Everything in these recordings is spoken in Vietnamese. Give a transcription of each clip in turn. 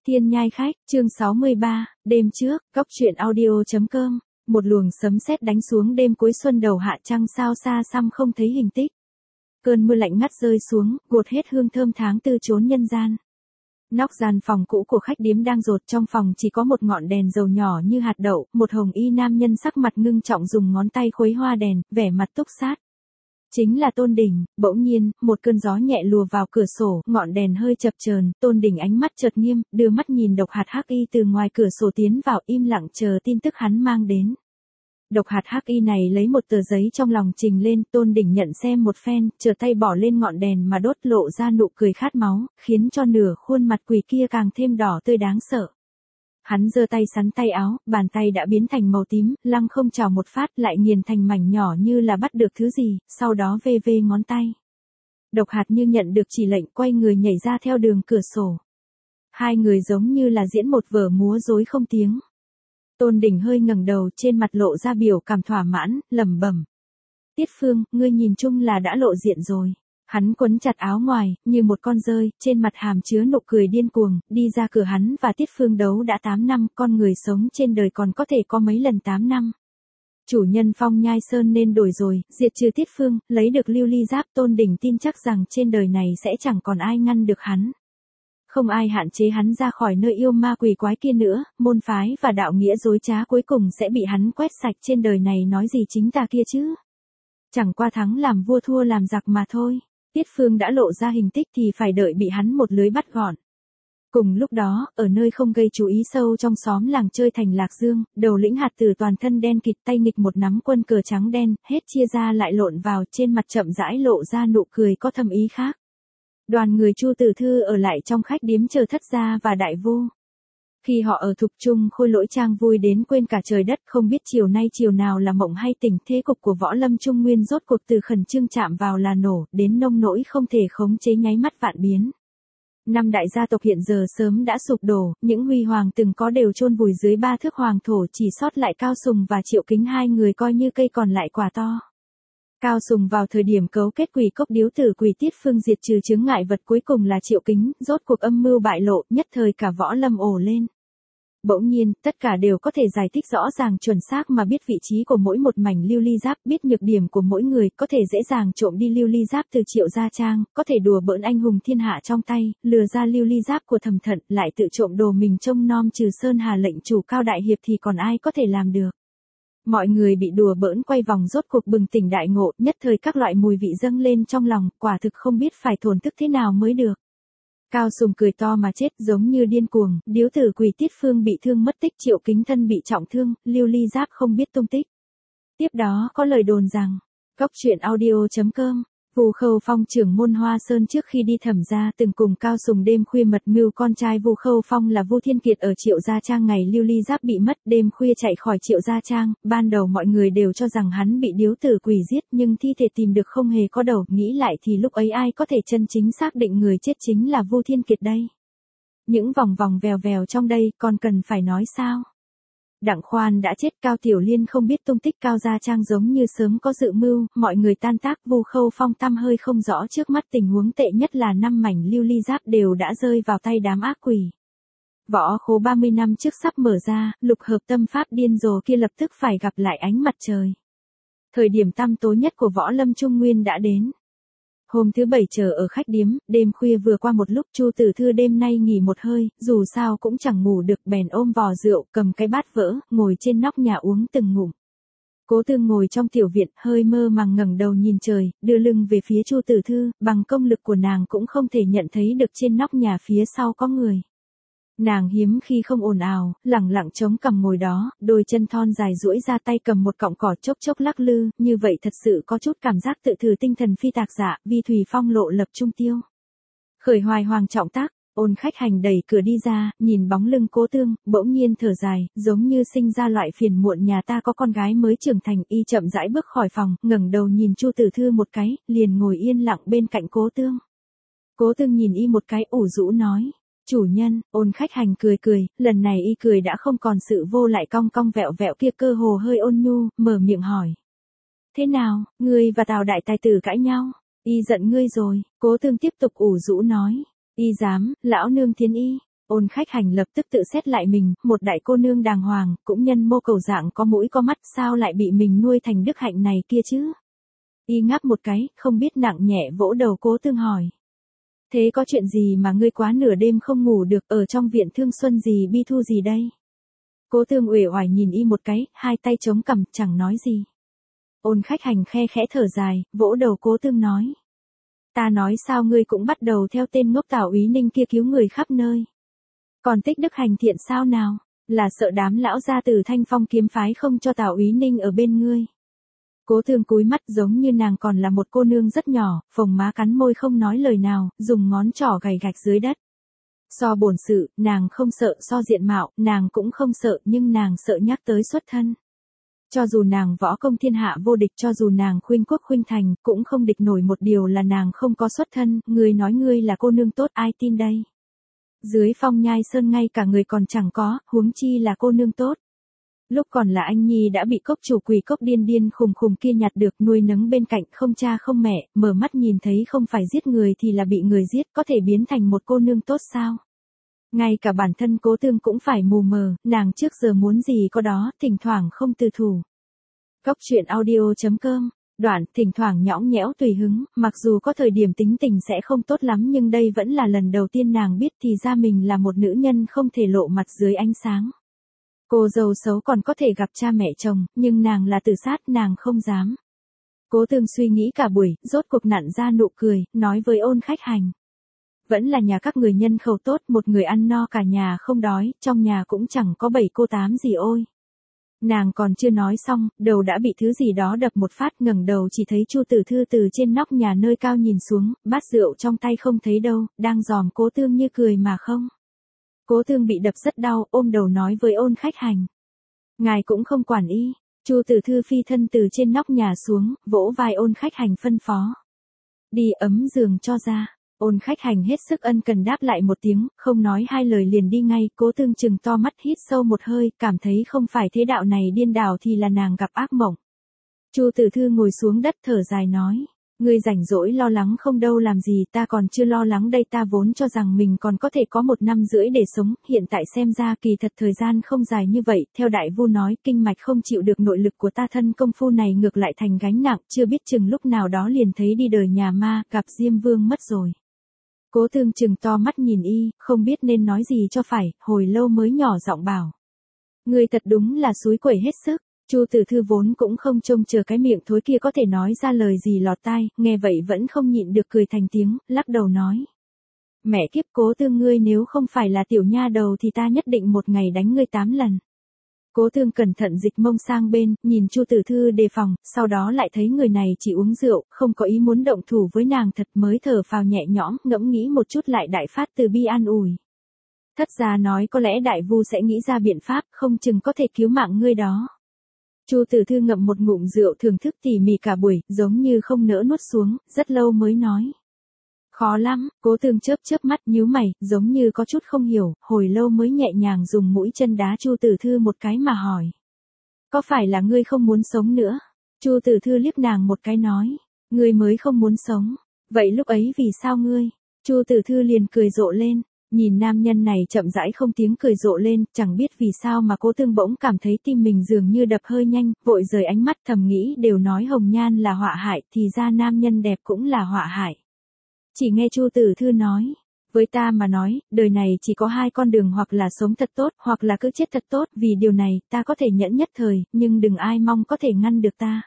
Thiên nhai khách, chương 63, đêm trước, góc truyện audio.com, một luồng sấm sét đánh xuống đêm cuối xuân đầu hạ trăng sao xa xăm không thấy hình tích. Cơn mưa lạnh ngắt rơi xuống, gột hết hương thơm tháng tư trốn nhân gian. Nóc gian phòng cũ của khách điếm đang rột, trong phòng chỉ có một ngọn đèn dầu nhỏ như hạt đậu, một hồng y nam nhân sắc mặt ngưng trọng dùng ngón tay khuấy hoa đèn, vẻ mặt túc sát. Chính là Tôn Đình. Bỗng nhiên, một cơn gió nhẹ lùa vào cửa sổ, ngọn đèn hơi chập chờn, Tôn Đình ánh mắt chợt nghiêm, đưa mắt nhìn Độc Hạt Hắc Y từ ngoài cửa sổ tiến vào, im lặng chờ tin tức hắn mang đến. Độc Hạt Hắc Y này lấy một tờ giấy trong lòng trình lên, Tôn Đình nhận xem một phen, chờ tay bỏ lên ngọn đèn mà đốt, lộ ra nụ cười khát máu, khiến cho nửa khuôn mặt quỷ kia càng thêm đỏ tươi đáng sợ. Hắn giơ tay sắn tay áo, bàn tay đã biến thành màu tím, lăng không chào một phát lại nghiền thành mảnh nhỏ như là bắt được thứ gì, sau đó vê vê ngón tay. Độc Hạt như nhận được chỉ lệnh, quay người nhảy ra theo đường cửa sổ. Hai người giống như là diễn một vở múa rối không tiếng. Tôn Đình hơi ngẩng đầu, trên mặt lộ ra biểu cảm thỏa mãn, lẩm bẩm. Tiết Phương, ngươi nhìn chung là đã lộ diện rồi. Hắn quấn chặt áo ngoài, như một con dơi, trên mặt hàm chứa nụ cười điên cuồng, đi ra cửa hắn và Tiết Phương đấu đã 8 năm, con người sống trên đời còn có thể có mấy lần 8 năm. Chủ nhân Phong Nhai Sơn nên đổi rồi, diệt trừ Tiết Phương, lấy được lưu ly giáp, Tôn Đình tin chắc rằng trên đời này sẽ chẳng còn ai ngăn được hắn. Không ai hạn chế hắn ra khỏi nơi yêu ma quỷ quái kia nữa, môn phái và đạo nghĩa dối trá cuối cùng sẽ bị hắn quét sạch, trên đời này nói gì chính ta kia chứ. Chẳng qua thắng làm vua thua làm giặc mà thôi. Tiết Phương đã lộ ra hình tích thì phải đợi bị hắn một lưới bắt gọn. Cùng lúc đó, ở nơi không gây chú ý sâu trong xóm làng chơi thành Lạc Dương, đầu lĩnh Hạt Tử toàn thân đen kịt, tay nghịch một nắm quân cờ trắng đen, hết chia ra lại lộn vào, trên mặt chậm rãi lộ ra nụ cười có thâm ý khác. Đoàn người Chu Tử Thư ở lại trong khách điếm chờ Thất gia và Đại Vu. Khi họ ở Thục Trung Khôi Lỗi Trang vui đến quên cả trời đất, không biết chiều nay chiều nào là mộng hay tỉnh, thế cục của Võ Lâm Trung Nguyên rốt cuộc từ khẩn trương chạm vào là nổ, đến nông nỗi không thể khống chế nháy mắt vạn biến. Năm đại gia tộc hiện giờ sớm đã sụp đổ, những huy hoàng từng có đều chôn vùi dưới 3 thước hoàng thổ, chỉ sót lại Cao Sùng và Triệu Kính, hai người coi như cây còn lại quả to. Cao Sùng vào thời điểm cấu kết quỷ cốc điếu tử quỷ Tiết Phương diệt trừ chướng ngại vật, cuối cùng là Triệu Kính, rốt cuộc âm mưu bại lộ, nhất thời cả Võ Lâm ồ lên. Bỗng nhiên, tất cả đều có thể giải thích rõ ràng chuẩn xác mà biết vị trí của mỗi một mảnh lưu ly giáp, biết nhược điểm của mỗi người, có thể dễ dàng trộm đi lưu ly giáp từ Triệu Gia Trang, có thể đùa bỡn anh hùng thiên hạ trong tay, lừa ra lưu ly giáp của Thẩm Thận, lại tự trộm đồ mình trông nom trừ Sơn Hà lệnh chủ Cao đại hiệp thì còn ai có thể làm được. Mọi người bị đùa bỡn quay vòng rốt cuộc bừng tỉnh đại ngộ, nhất thời các loại mùi vị dâng lên trong lòng, quả thực không biết phải thổn thức thế nào mới được. Cao Sùng cười to mà chết, giống như điên cuồng, điếu tử quỷ Tiết Phương bị thương mất tích, Triệu Kính thân bị trọng thương, lưu ly giáp không biết tung tích. Tiếp đó có lời đồn rằng, góc truyện audio.com, Vu Khâu Phong trưởng môn Hoa Sơn trước khi đi Thẩm gia từng cùng Cao Sùng đêm khuya mật mưu, con trai Vu Khâu Phong là Vu Thiên Kiệt ở Triệu Gia Trang ngày lưu ly giáp bị mất, đêm khuya chạy khỏi Triệu Gia Trang, ban đầu mọi người đều cho rằng hắn bị điếu tử quỷ giết, nhưng thi thể tìm được không hề có đầu, nghĩ lại thì lúc ấy ai có thể chân chính xác định người chết chính là Vu Thiên Kiệt đây. Những vòng vòng vèo vèo trong đây còn cần phải nói sao? Đặng Khoan đã chết, Cao Tiểu Liên không biết tung tích, Cao Gia Trang giống như sớm có dự mưu, mọi người tan tác, Vu Khâu Phong tăm hơi không rõ, trước mắt tình huống tệ nhất là 5 mảnh lưu ly giáp đều đã rơi vào tay đám ác quỷ. Võ khố 30 năm trước sắp mở ra, lục hợp tâm pháp điên rồ kia lập tức phải gặp lại ánh mặt trời. Thời điểm tăm tối nhất của Võ Lâm Trung Nguyên đã đến. Hôm thứ Bảy chờ ở khách điếm, đêm khuya vừa qua một lúc, Chu Tử Thư đêm nay nghỉ một hơi, dù sao cũng chẳng ngủ được, bèn ôm vò rượu, cầm cái bát vỡ, ngồi trên nóc nhà uống từng ngụm. Cố Tương ngồi trong tiểu viện, hơi mơ màng ngẩng đầu nhìn trời, đưa lưng về phía Chu Tử Thư, bằng công lực của nàng cũng không thể nhận thấy được trên nóc nhà phía sau có người. Nàng hiếm khi không ồn ào, lẳng lặng chống cằm ngồi đó, đôi chân thon dài duỗi ra, tay cầm một cọng cỏ chốc chốc lắc lư, như vậy thật sự có chút cảm giác tự thử tinh thần phi tạc dạ, vi thủy phong lộ lập trung tiêu. Khởi hoài hoàng trọng tác, Ôn Khách Hành đẩy cửa đi ra, nhìn bóng lưng Cố Tương, bỗng nhiên thở dài, giống như sinh ra loại phiền muộn, nhà ta có con gái mới trưởng thành, y chậm rãi bước khỏi phòng, ngẩng đầu nhìn Chu Tử Thư một cái, liền ngồi yên lặng bên cạnh Cố Tương. Cố Tương nhìn y một cái, ủ rũ nói. Chủ nhân. Ôn Khách Hành cười cười, lần này y cười đã không còn sự vô lại cong cong vẹo vẹo kia, cơ hồ hơi ôn nhu, mở miệng hỏi. Thế nào, ngươi và Tào đại tài tử cãi nhau, y giận ngươi rồi? Cố Tương tiếp tục ủ rũ nói. Y dám, lão nương thiến y. Ôn Khách Hành lập tức tự xét lại mình, một đại cô nương đàng hoàng, cũng nhân mô cầu dạng có mũi có mắt, sao lại bị mình nuôi thành đức hạnh này kia chứ? Y ngáp một cái, không biết nặng nhẹ vỗ đầu Cố Tương hỏi. Thế có chuyện gì mà ngươi quá nửa đêm không ngủ được, ở trong viện thương xuân gì bi thu gì đây? Cố Tương uể oải nhìn Y một cái, hai tay chống cằm, chẳng nói gì. Ôn Khách Hành khe khẽ thở dài, vỗ đầu Cố Tương nói. Ta nói sao ngươi cũng bắt đầu theo tên ngốc Tào Úy Ninh kia cứu người khắp nơi. Còn tích đức hành thiện sao nào? Là sợ đám lão gia từ Thanh Phong kiếm phái không cho Tào Úy Ninh ở bên ngươi. Cố Tương cúi mắt giống như nàng còn là một cô nương rất nhỏ, phồng má cắn môi không nói lời nào, dùng ngón trỏ gảy gạch dưới đất. So bổn sự, nàng không sợ, so diện mạo, nàng cũng không sợ, nhưng nàng sợ nhắc tới xuất thân. Cho dù nàng võ công thiên hạ vô địch, cho dù nàng khuynh quốc khuynh thành, cũng không địch nổi một điều là nàng không có xuất thân, người nói ngươi là cô nương tốt ai tin đây. Dưới Phong Nhai Sơn ngay cả người còn chẳng có, huống chi là cô nương tốt. Lúc còn là anh nhi đã bị cốc chủ quỷ cốc điên điên khùng khùng kia nhặt được nuôi nấng bên cạnh không cha không mẹ, mở mắt nhìn thấy không phải giết người thì là bị người giết, có thể biến thành một cô nương tốt sao? Ngay cả bản thân Cố Tương cũng phải mù mờ, nàng trước giờ muốn gì có đó, thỉnh thoảng không từ thủ. Cốc truyện audio.com, đoạn thỉnh thoảng nhõng nhẽo tùy hứng, mặc dù có thời điểm tính tình sẽ không tốt lắm nhưng đây vẫn là lần đầu tiên nàng biết thì ra mình là một nữ nhân không thể lộ mặt dưới ánh sáng. Cô dâu xấu còn có thể gặp cha mẹ chồng, nhưng nàng là tự sát, nàng không dám. Cố Tương suy nghĩ cả buổi, rốt cuộc nặn ra nụ cười, nói với Ôn Khách Hành. Vẫn là nhà các người nhân khẩu tốt, một người ăn no cả nhà không đói, trong nhà cũng chẳng có 7 cô 8 gì ôi. Nàng còn chưa nói xong, đầu đã bị thứ gì đó đập một phát, ngẩng đầu chỉ thấy Chu Tử Thư từ trên nóc nhà nơi cao nhìn xuống, bát rượu trong tay không thấy đâu, đang dòm Cố Tương như cười mà không. Cố Tương bị đập rất đau, ôm đầu nói với Ôn Khách Hành. Ngài cũng không quản y. Chu Tử Thư phi thân từ trên nóc nhà xuống, vỗ vai Ôn Khách Hành phân phó. Đi ấm giường cho ra. Ôn Khách Hành hết sức ân cần đáp lại một tiếng, không nói hai lời liền đi ngay. Cố Tương chừng to mắt hít sâu một hơi, cảm thấy không phải thế đạo này điên đảo thì là nàng gặp ác mộng. Chu Tử Thư ngồi xuống đất thở dài nói. Ngươi rảnh rỗi lo lắng không đâu làm gì, ta còn chưa lo lắng đây, ta vốn cho rằng mình còn có thể có 1 năm rưỡi để sống, hiện tại xem ra kỳ thật thời gian không dài như vậy, theo đại vu nói, kinh mạch không chịu được nội lực của ta, thân công phu này ngược lại thành gánh nặng, chưa biết chừng lúc nào đó liền thấy đi đời nhà ma, gặp Diêm Vương mất rồi. Cố Tương chừng to mắt nhìn y, không biết nên nói gì cho phải, hồi lâu mới nhỏ giọng bảo. Ngươi thật đúng là xúi quẩy hết sức. Chu Tử Thư vốn cũng không trông chờ cái miệng thối kia có thể nói ra lời gì lọt tai, nghe vậy vẫn không nhịn được cười thành tiếng, lắc đầu nói. Mẹ kiếp, Cố Tương ngươi nếu không phải là tiểu nha đầu thì ta nhất định một ngày đánh ngươi 8 lần. Cố Tương cẩn thận dịch mông sang bên, nhìn Chu Tử Thư đề phòng, sau đó lại thấy người này chỉ uống rượu, không có ý muốn động thủ với nàng, thật mới thở phào nhẹ nhõm, ngẫm nghĩ một chút lại đại phát từ bi an ủi. Thất gia nói có lẽ đại vu sẽ nghĩ ra biện pháp, không chừng có thể cứu mạng ngươi đó. Chu Tử Thư ngậm một ngụm rượu thưởng thức tỉ mỉ cả buổi, giống như không nỡ nuốt xuống, rất lâu mới nói. Khó lắm. Cố Tương chớp chớp mắt nhíu mày, giống như có chút không hiểu, hồi lâu mới nhẹ nhàng dùng mũi chân đá Chu Tử Thư một cái mà hỏi. Có phải là ngươi không muốn sống nữa? Chu Tử Thư liếc nàng một cái nói. Ngươi mới không muốn sống. Vậy lúc ấy vì sao ngươi? Chu Tử Thư liền cười rộ lên. Nhìn nam nhân này chậm rãi không tiếng cười rộ lên, chẳng biết vì sao mà Cố Tương bỗng cảm thấy tim mình dường như đập hơi nhanh, vội rời ánh mắt thầm nghĩ đều nói hồng nhan là họa hại, thì ra nam nhân đẹp cũng là họa hại. Chỉ nghe Chu Tử Thư nói, với ta mà nói, đời này chỉ có 2 con đường, hoặc là sống thật tốt, hoặc là cứ chết thật tốt, vì điều này, ta có thể nhẫn nhất thời, nhưng đừng ai mong có thể ngăn được ta.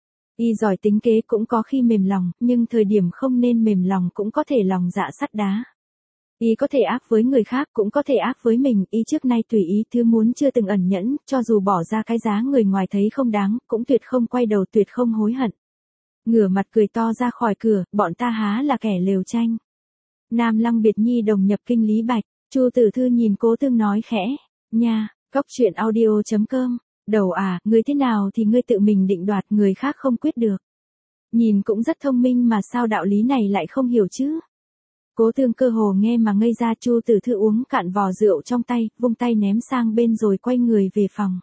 Y giỏi tính kế cũng có khi mềm lòng, nhưng thời điểm không nên mềm lòng cũng có thể lòng dạ sắt đá. Y có thể ác với người khác cũng có thể ác với mình, y trước nay tùy ý thứ muốn chưa từng ẩn nhẫn, cho dù bỏ ra cái giá người ngoài thấy không đáng, cũng tuyệt không quay đầu, tuyệt không hối hận. Ngửa mặt cười to ra khỏi cửa, bọn ta há là kẻ lều tranh. Nam Lăng biệt nhi đồng nhập kinh Lý Bạch, Chu Tử Thư nhìn Cố Tương nói khẽ, nha, cốc truyện audio.com, đầu à, ngươi thế nào thì ngươi tự mình định đoạt, người khác không quyết được. Nhìn cũng rất thông minh mà sao đạo lý này lại không hiểu chứ. Cố Tương cơ hồ nghe mà ngây ra. Chu Tử Thư uống cạn vò rượu trong tay, vung tay ném sang bên rồi quay người về phòng.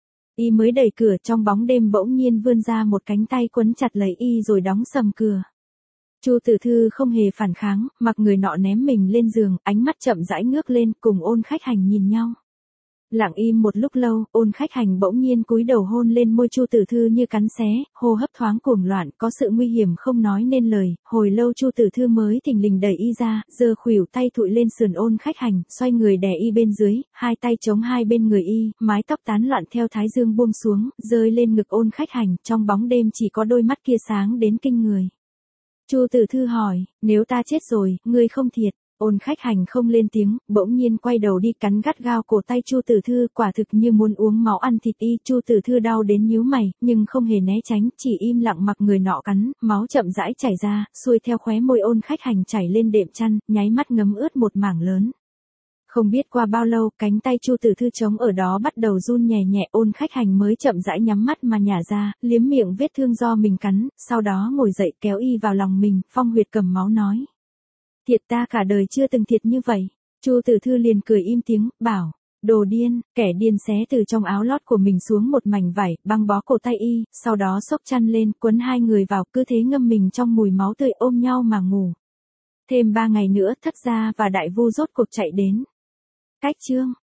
Y mới đẩy cửa, trong bóng đêm bỗng nhiên vươn ra một cánh tay quấn chặt lấy y rồi đóng sầm cửa. Chu Tử Thư không hề phản kháng, mặc người nọ ném mình lên giường, ánh mắt chậm rãi ngước lên, cùng Ôn Khách Hành nhìn nhau. Lặng im một lúc lâu, Ôn Khách Hành bỗng nhiên cúi đầu hôn lên môi Chu Tử Thư như cắn xé, hô hấp thoáng cuồng loạn, có sự nguy hiểm không nói nên lời, hồi lâu Chu Tử Thư mới thình lình đẩy y ra, giơ khuỷu tay thụi lên sườn Ôn Khách Hành, xoay người đè y bên dưới, hai tay chống hai bên người y, mái tóc tán loạn theo thái dương buông xuống, rơi lên ngực Ôn Khách Hành, trong bóng đêm chỉ có đôi mắt kia sáng đến kinh người. Chu Tử Thư hỏi, nếu ta chết rồi, ngươi không thiệt. Ôn Khách Hành không lên tiếng, bỗng nhiên quay đầu đi cắn gắt gao cổ tay Chu Tử Thư, quả thực như muốn uống máu ăn thịt y. Chu Tử Thư đau đến nhíu mày, nhưng không hề né tránh, chỉ im lặng mặc người nọ cắn, máu chậm rãi chảy ra, xuôi theo khóe môi Ôn Khách Hành chảy lên đệm chăn, nháy mắt ngấm ướt một mảng lớn. Không biết qua bao lâu, cánh tay Chu Tử Thư trống ở đó bắt đầu run nhẹ nhẹ, Ôn Khách Hành mới chậm rãi nhắm mắt mà nhả ra, liếm miệng vết thương do mình cắn, sau đó ngồi dậy kéo y vào lòng mình, phong huyệt cầm máu nói. Thiệt ta cả đời chưa từng thiệt như vậy. Chu Tử Thư liền cười im tiếng, bảo, đồ điên, kẻ điên xé từ trong áo lót của mình xuống một mảnh vải, băng bó cổ tay y, sau đó xốc chăn lên, quấn hai người vào, cứ thế ngâm mình trong mùi máu tươi ôm nhau mà ngủ. Thêm 3 ngày nữa, Thất Gia và Đại Vu rốt cuộc chạy đến. Cách chương